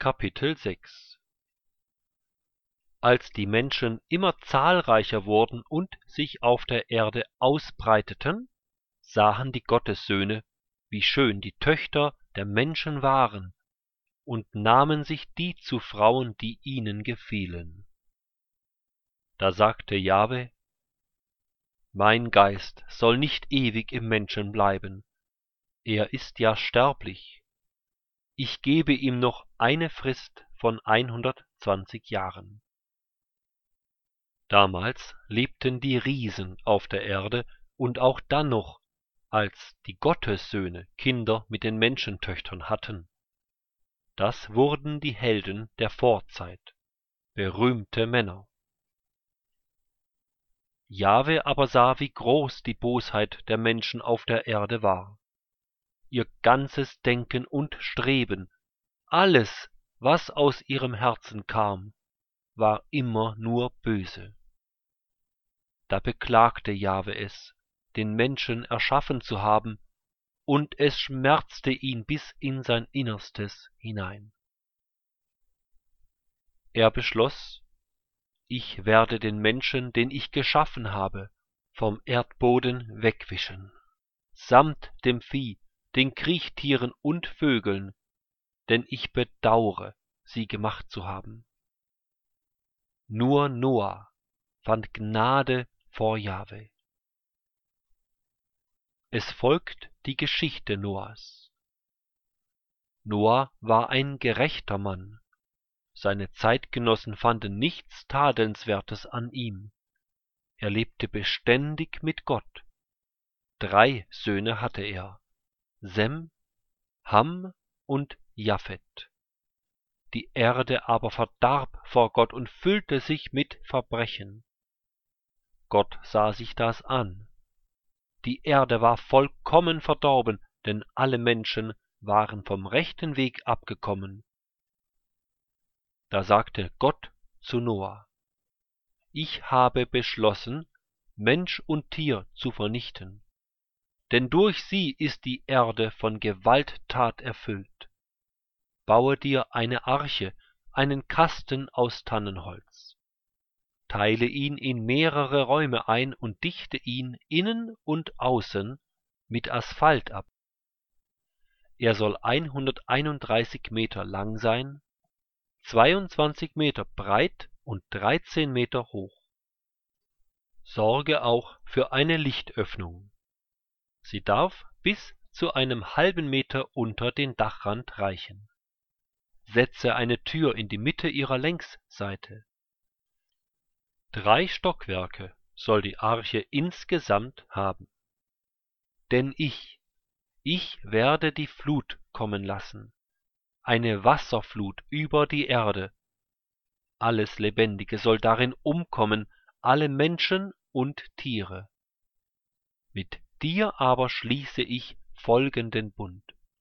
Kapitel 6 Als die Menschen immer zahlreicher wurden und sich auf der Erde ausbreiteten, sahen die Gottessöhne, wie schön die Töchter der Menschen waren, und nahmen sich die zu Frauen, die ihnen gefielen. Da sagte Jahwe: Mein Geist soll nicht ewig im Menschen bleiben, er ist ja sterblich. Ich gebe ihm noch eine Frist von 120 Jahren. Damals lebten die Riesen auf der Erde, und auch dann noch, als die Gottessöhne Kinder mit den Menschentöchtern hatten. Das wurden die Helden der Vorzeit, berühmte Männer. Jahwe aber sah, wie groß die Bosheit der Menschen auf der Erde war. Ihr ganzes Denken und Streben, alles, was aus ihrem Herzen kam, war immer nur böse. Da beklagte Jahwe es, den Menschen erschaffen zu haben, und es schmerzte ihn bis in sein Innerstes hinein. Er beschloss: Ich werde den Menschen, den ich geschaffen habe, vom Erdboden wegwischen, samt dem Vieh, den Kriechtieren und Vögeln, denn ich bedaure, sie gemacht zu haben. Nur Noah fand Gnade vor Jahwe. Es folgt die Geschichte Noahs. Noah war ein gerechter Mann. Seine Zeitgenossen fanden nichts Tadelnswertes an ihm. Er lebte beständig mit Gott. 3 Söhne hatte er: Sem, Ham und Japhet. Die Erde aber verdarb vor Gott und füllte sich mit Verbrechen. Gott sah sich das an. Die Erde war vollkommen verdorben, denn alle Menschen waren vom rechten Weg abgekommen. Da sagte Gott zu Noah: Ich habe beschlossen, Mensch und Tier zu vernichten, denn durch sie ist die Erde von Gewalttat erfüllt. Baue dir eine Arche, einen Kasten aus Tannenholz. Teile ihn in mehrere Räume ein und dichte ihn innen und außen mit Asphalt ab. Er soll 131 Meter lang sein, 22 Meter breit und 13 Meter hoch. Sorge auch für eine Lichtöffnung. Sie darf bis zu einem halben Meter unter den Dachrand reichen. Setze eine Tür in die Mitte ihrer Längsseite. 3 Stockwerke soll die Arche insgesamt haben. Denn ich werde die Flut kommen lassen, eine Wasserflut über die Erde. Alles Lebendige soll darin umkommen, alle Menschen und Tiere. Mit dir aber schließe ich folgenden Bund.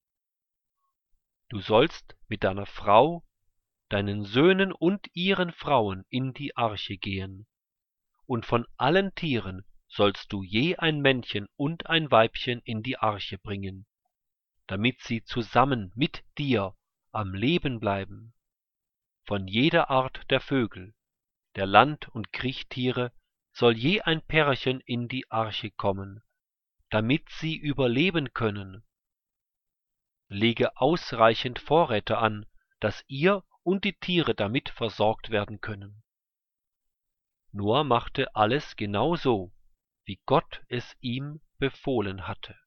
Du sollst mit deiner Frau, deinen Söhnen und ihren Frauen in die Arche gehen, und von allen Tieren sollst du je ein Männchen und ein Weibchen in die Arche bringen, damit sie zusammen mit dir am Leben bleiben. Von jeder Art der Vögel, der Land- und Kriechtiere soll je ein Pärchen in die Arche kommen, damit sie überleben können. Lege ausreichend Vorräte an, dass ihr und die Tiere damit versorgt werden können. Noah machte alles genau so, wie Gott es ihm befohlen hatte.